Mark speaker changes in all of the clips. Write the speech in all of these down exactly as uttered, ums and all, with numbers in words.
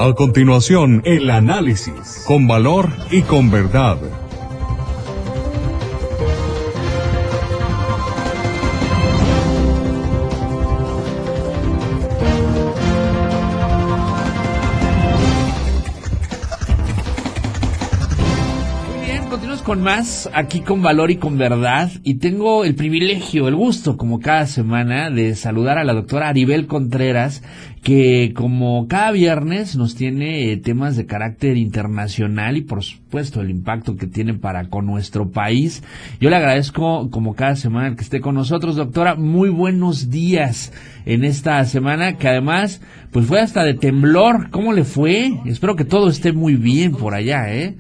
Speaker 1: A continuación, el análisis, con valor y con verdad.
Speaker 2: Con más, aquí con valor y con verdad, y tengo el privilegio, el gusto, como cada semana, de saludar a la doctora Aribel Contreras, que como cada viernes nos tiene temas de carácter internacional y por supuesto el impacto que tiene para con nuestro país. Yo le agradezco como cada semana que esté con nosotros. Doctora, muy buenos días en esta semana, que además pues fue hasta de temblor. ¿Cómo le fue? Espero que todo esté muy bien por allá, ¿eh?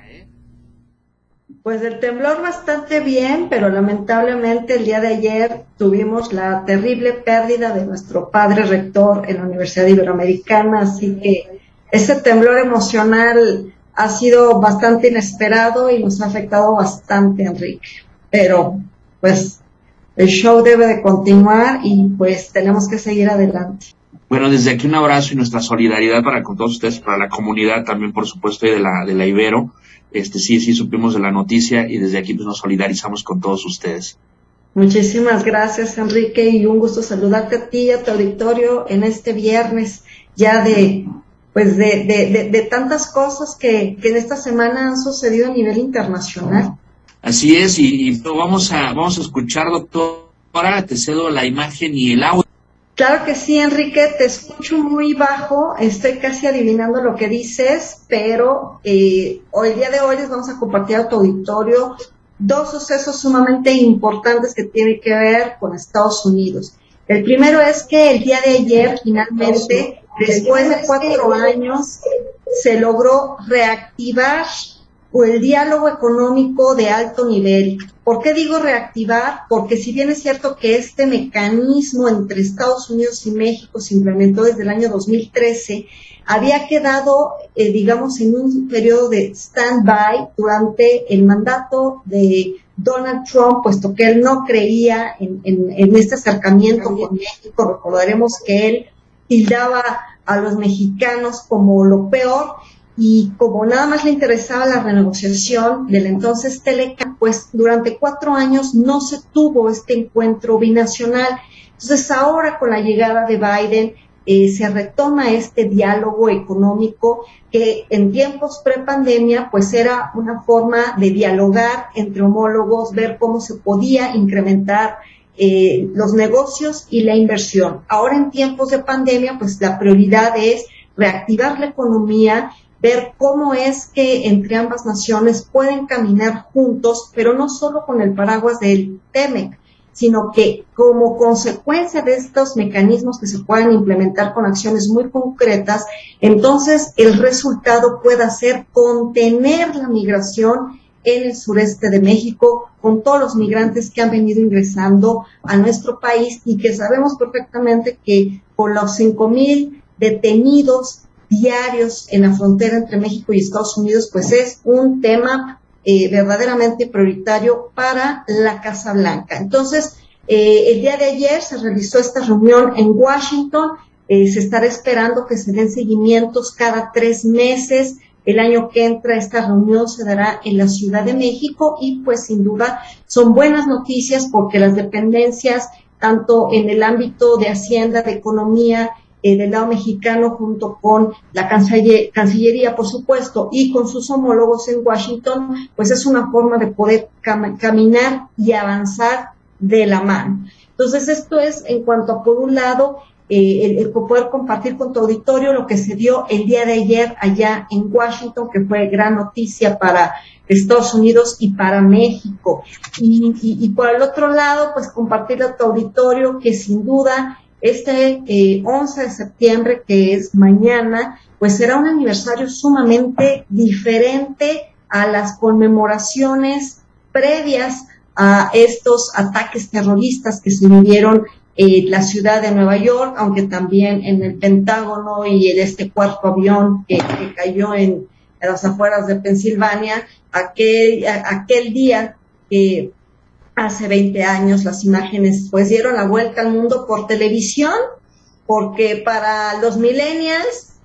Speaker 3: Pues el temblor bastante bien, pero lamentablemente el día de ayer tuvimos la terrible pérdida de nuestro padre rector en la Universidad Iberoamericana, así que ese temblor emocional ha sido bastante inesperado y nos ha afectado bastante, Enrique. Pero pues el show debe de continuar y pues tenemos que seguir adelante.
Speaker 4: Bueno, desde aquí un abrazo y nuestra solidaridad para con todos ustedes, para la comunidad también, por supuesto, y de la, de la Ibero. Este, sí, sí supimos de la noticia y desde aquí pues, nos solidarizamos con todos ustedes.
Speaker 3: Muchísimas gracias, Enrique, y un gusto saludarte a ti y a tu auditorio en este viernes ya de, pues de, de, de, de tantas cosas que, que en esta semana han sucedido a nivel internacional.
Speaker 4: Así es, y, y vamos a, vamos a escuchar, doctora, te cedo la imagen y el audio.
Speaker 3: Claro que sí, Enrique, te escucho muy bajo, estoy casi adivinando lo que dices, pero eh, hoy, el día de hoy les vamos a compartir a tu auditorio dos sucesos sumamente importantes que tienen que ver con Estados Unidos. El primero es que el día de ayer, finalmente, después de cuatro años, se logró reactivar el diálogo económico de alto nivel. ¿Por qué digo reactivar? Porque si bien es cierto que este mecanismo entre Estados Unidos y México se implementó desde el año dos mil trece, había quedado, eh, digamos, en un periodo de stand-by durante el mandato de Donald Trump, puesto que él no creía en, en, en este acercamiento con México. Recordaremos que él tildaba a los mexicanos como lo peor, y como nada más le interesaba la renegociación del entonces Teleca, pues durante cuatro años no se tuvo este encuentro binacional. Entonces ahora con la llegada de Biden eh, se retoma este diálogo económico que en tiempos prepandemia pues era una forma de dialogar entre homólogos, ver cómo se podía incrementar eh, los negocios y la inversión. Ahora en tiempos de pandemia pues la prioridad es reactivar la economía, ver cómo es que entre ambas naciones pueden caminar juntos, pero no solo con el paraguas del TEMEC, sino que como consecuencia de estos mecanismos que se puedan implementar con acciones muy concretas, entonces el resultado pueda ser contener la migración en el sureste de México, con todos los migrantes que han venido ingresando a nuestro país y que sabemos perfectamente que con los cinco mil detenidos diarios en la frontera entre México y Estados Unidos, pues es un tema eh, verdaderamente prioritario para la Casa Blanca. Entonces, eh, el día de ayer se realizó esta reunión en Washington, eh, se estará esperando que se den seguimientos cada tres meses. El año que entra esta reunión se dará en la Ciudad de México y pues sin duda son buenas noticias porque las dependencias, tanto en el ámbito de Hacienda, de Economía, Eh, del lado mexicano, junto con la canciller, Cancillería, por supuesto, y con sus homólogos en Washington, pues es una forma de poder cam- caminar y avanzar de la mano. Entonces, esto es en cuanto a, por un lado, eh, el, el poder compartir con tu auditorio lo que se dio el día de ayer allá en Washington, que fue gran noticia para Estados Unidos y para México. Y, y, y por el otro lado, pues compartir a tu auditorio que sin duda este eh, once de septiembre, que es mañana, pues será un aniversario sumamente diferente a las conmemoraciones previas a estos ataques terroristas que se vivieron en la ciudad de Nueva York, aunque también en el Pentágono y en este cuarto avión que, que cayó en, en las afueras de Pensilvania, aquel, a, aquel día que hace veinte años las imágenes pues dieron la vuelta al mundo por televisión, porque para los millennials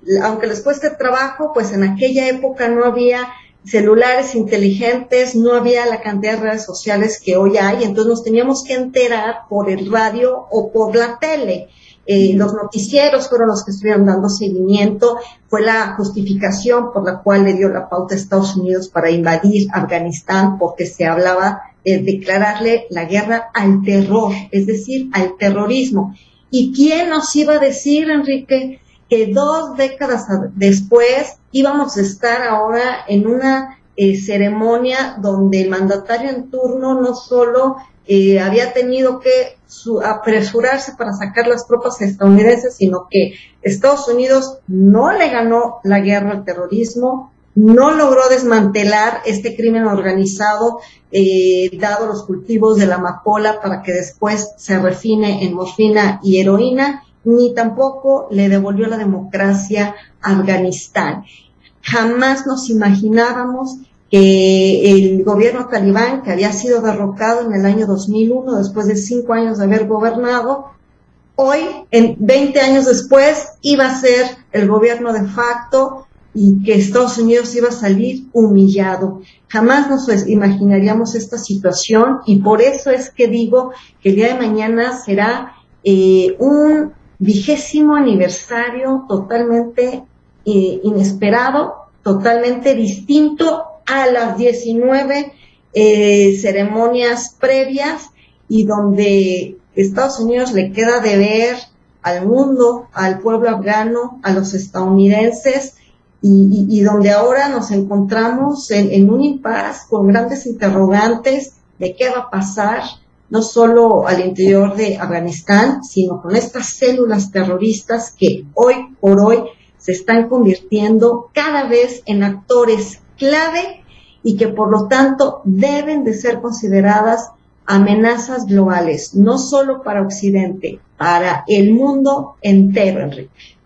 Speaker 3: aunque les cueste trabajo, pues en aquella época no había celulares inteligentes, no había la cantidad de redes sociales que hoy hay, entonces nos teníamos que enterar por el radio o por la tele. Eh, los noticieros fueron los que estuvieron dando seguimiento, fue la justificación por la cual le dio la pauta a Estados Unidos para invadir Afganistán, porque se hablaba de declararle la guerra al terror, es decir, al terrorismo. ¿Y quién nos iba a decir, Enrique, que dos décadas después íbamos a estar ahora en una eh, ceremonia donde el mandatario en turno no solo eh, había tenido que su, apresurarse para sacar las tropas estadounidenses, sino que Estados Unidos no le ganó la guerra al terrorismo, no logró desmantelar este crimen organizado, eh, dado los cultivos de la amapola para que después se refine en morfina y heroína, ni tampoco le devolvió la democracia a Afganistán. Jamás nos imaginábamos que el gobierno talibán, que había sido derrocado en el año dos mil uno, después de cinco años de haber gobernado, hoy, en veinte años después, iba a ser el gobierno de facto y que Estados Unidos iba a salir humillado. Jamás nos imaginaríamos esta situación, y por eso es que digo que el día de mañana será eh, un vigésimo aniversario totalmente eh, inesperado, totalmente distinto a las diecinueve eh, ceremonias previas, y donde Estados Unidos le queda de ver al mundo, al pueblo afgano, a los estadounidenses, y, y, y donde ahora nos encontramos en, en un impasse con grandes interrogantes de qué va a pasar, no solo al interior de Afganistán, sino con estas células terroristas que hoy por hoy se están convirtiendo cada vez en actores clave y que por lo tanto deben de ser consideradas amenazas globales, no solo para Occidente, para el mundo entero, Enrique.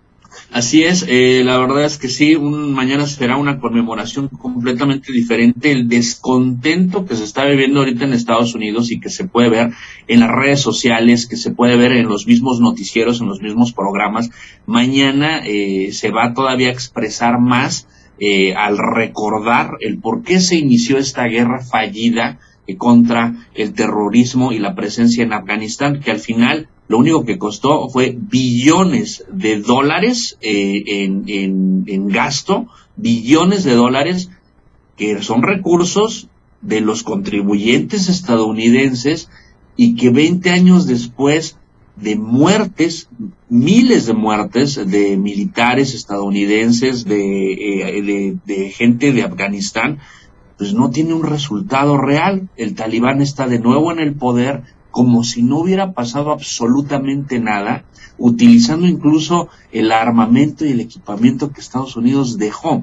Speaker 4: Así es, eh, la verdad es que sí, un, mañana será una conmemoración completamente diferente. El descontento que se está viviendo ahorita en Estados Unidos y que se puede ver en las redes sociales, que se puede ver en los mismos noticieros, en los mismos programas, mañana eh, se va todavía a expresar más eh, al recordar el por qué se inició esta guerra fallida eh, contra el terrorismo y la presencia en Afganistán, que al final lo único que costó fue billones de dólares eh, en, en, en gasto, billones de dólares que son recursos de los contribuyentes estadounidenses, y que veinte años después de muertes, miles de muertes de militares estadounidenses, de, eh, de, de gente de Afganistán, pues no tiene un resultado real. El talibán está de nuevo en el poder, como si no hubiera pasado absolutamente nada, utilizando incluso el armamento y el equipamiento que Estados Unidos dejó.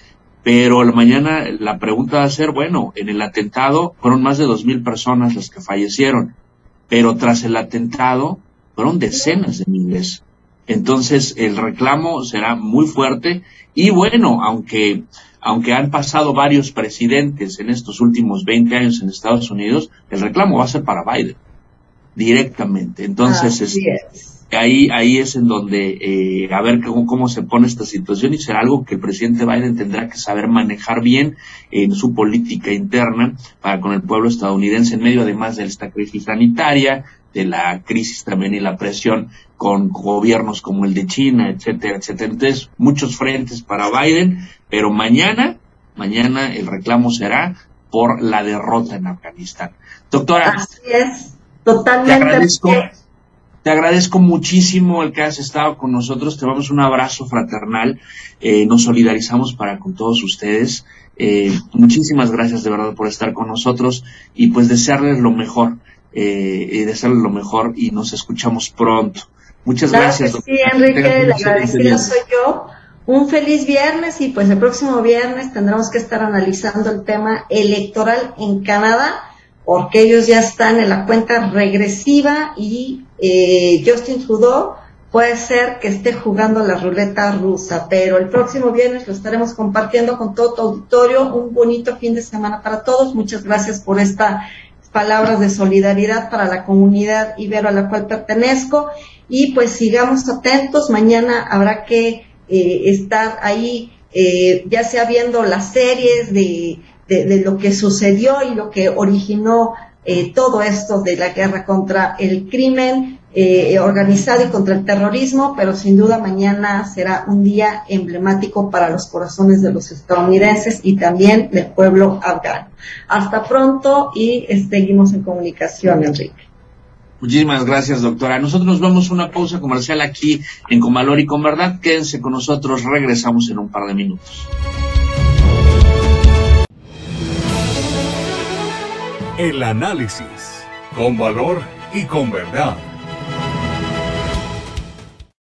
Speaker 4: Pero mañana la pregunta va a ser, bueno, en el atentado fueron más de dos mil personas las que fallecieron, pero tras el atentado fueron decenas de miles. Entonces el reclamo será muy fuerte, y bueno, aunque... aunque han pasado varios presidentes en estos últimos veinte años en Estados Unidos, el reclamo va a ser para Biden, directamente. Entonces, es, es. ahí ahí es en donde, eh, a ver cómo, cómo se pone esta situación, y será algo que el presidente Biden tendrá que saber manejar bien en su política interna para con el pueblo estadounidense, en medio además de esta crisis sanitaria, de la crisis también y la presión con gobiernos como el de China, etcétera, etcétera. Entonces, muchos frentes para Biden, pero mañana, mañana el reclamo será por la derrota en Afganistán. Doctora,
Speaker 3: así es, totalmente.
Speaker 4: Te agradezco, te agradezco muchísimo el que has estado con nosotros. Te damos un abrazo fraternal, eh, nos solidarizamos para con todos ustedes. Eh, muchísimas gracias de verdad por estar con nosotros, y pues desearles lo mejor. Eh, y desearles lo mejor, y nos escuchamos pronto. Muchas
Speaker 3: claro
Speaker 4: gracias.
Speaker 3: Que sí, Enrique, la agradecida soy yo. Un feliz viernes, y pues el próximo viernes tendremos que estar analizando el tema electoral en Canadá, porque ellos ya están en la cuenta regresiva, y eh, Justin Trudeau puede ser que esté jugando la ruleta rusa, pero el próximo viernes lo estaremos compartiendo con todo tu auditorio. Un bonito fin de semana para todos. Muchas gracias por esta palabras de solidaridad para la comunidad ibero a la cual pertenezco, y pues sigamos atentos. Mañana habrá que eh, estar ahí, eh, ya sea viendo las series de, de, de lo que sucedió y lo que originó eh, todo esto de la guerra contra el crimen eh, organizado y contra el terrorismo, pero sin duda mañana será un día emblemático para los corazones de los estadounidenses y también del pueblo afgano. Hasta pronto y eh, seguimos en comunicación, Enrique.
Speaker 4: Muchísimas gracias, doctora. Nosotros nos vamos a una pausa comercial aquí en Con Valor y con Verdad. Quédense con nosotros, regresamos en un par de minutos.
Speaker 1: El análisis, con valor y con verdad.